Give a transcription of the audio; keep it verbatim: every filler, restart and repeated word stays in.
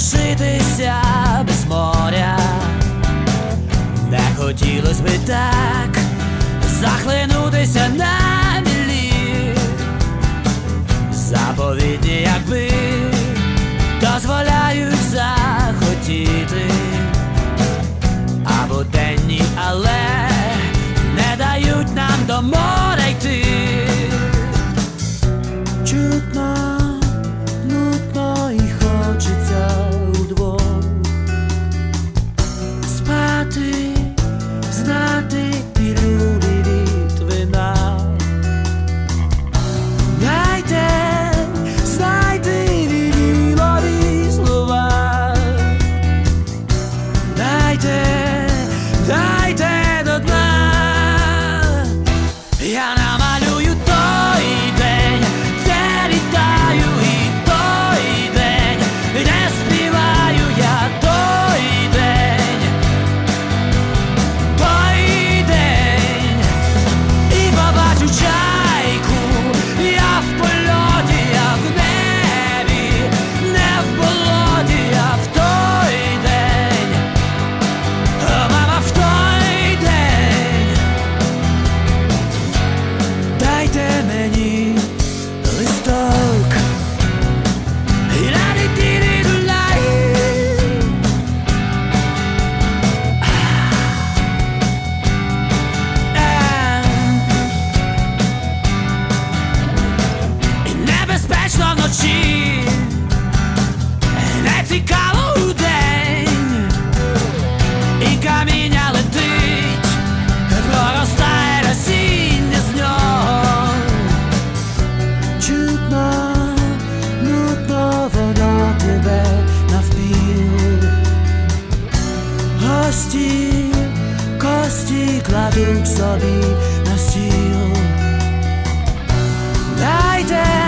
залишитися без моря. Не хотілось би так захлинутися на мілі. Заповідні, якби дозволяють захотіти, або денні, але не дають нам до моря йти. Чутно, нудно і хочеться удвох спати, знати пілюлі від вина. Дайте, знайте вірілові слова. Дайте, дайте до дна. Я намалюю той день, де літаю, і той день, де співаю я. Той день, той день, і побачу чайку. Я в польоті, я в небі, не в болоті. Я в той день, о, мама, в той день. Дайте мені листок і ла-ді-ді-ді-ду-лай. І небезпечно вночі, не цікаво удень, і каміння летить, проростає насіння з нього. Чутно, нудно, воно тебе навпіл. Гості, кості кладуть собі на стіл. Дайте